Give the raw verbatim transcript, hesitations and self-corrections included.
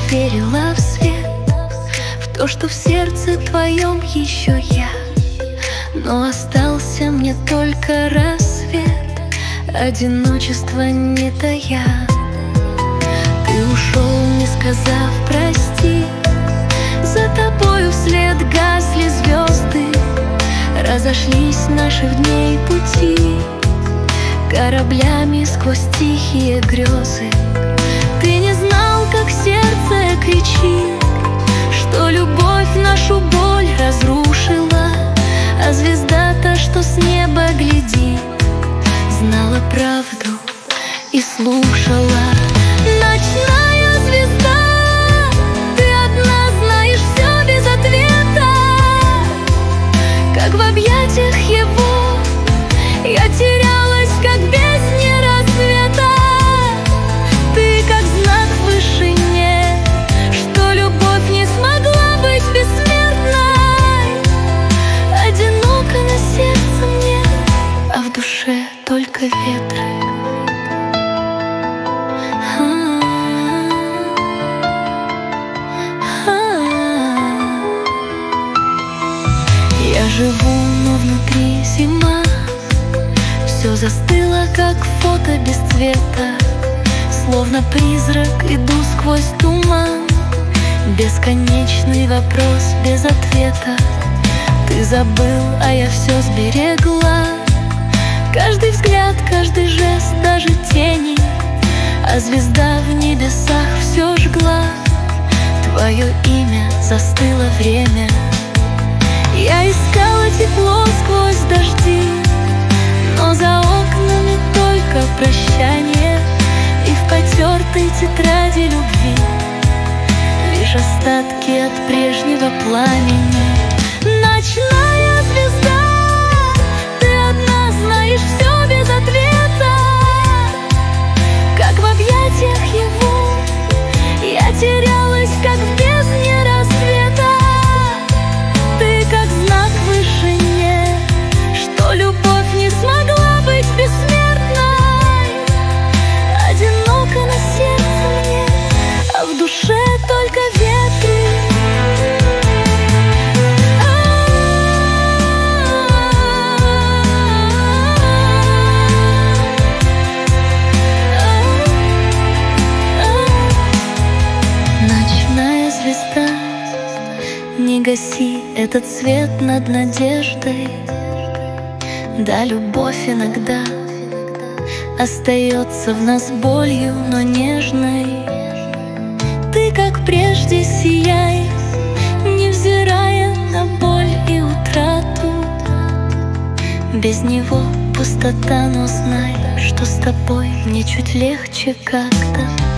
верила в свет, в то, что в сердце твоем еще я. Но остался мне только рассвет, одиночество не тая. Ты ушел, не сказав прости, за тобою вслед гасли звезды, разошлись наших дней пути кораблями сквозь тихие грезы. Ты не знал, как сердце кричит, что любовь нашу боль разрушила, а звезда-то, что с неба глядит, знала правду и слушала. Ночная звезда, ты одна знаешь все без ответа, как в объятиях его я терялась, как в бездне рассвета. Ты как знак в вышине, что любовь не смогла быть бессмертной. Одиноко на сердце мне, а в душе только ветры. Я живу, но внутри зима, все застыло, как фото без цвета. Словно призрак иду сквозь туман, бесконечный вопрос без ответа. Ты забыл, а я все сберегла, каждый взгляд, каждый жест, даже тени, а звезда в небесах все жгла. Твое имя застыло время. Я искала тепло сквозь дожди, но за окнами только прощание, и в потертой тетради любви лишь остатки от прежнего пламени. Ночная звезда, ты одна знаешь все без ответа, как в объятиях его я терялась, как в бездне рассвета. Ты как знак в вышине, что любовь не смогла быть бессмертной. Одиноко на сердце мне, а в душе только ветры. Ночная звезда, не гаси этот свет над надеждой. Да, любовь иногда остается в нас болью, но нежной. Ты, как прежде, сияй, невзирая на боль и утрату. Без него пустота, но знай, что с тобой мне чуть легче как-то.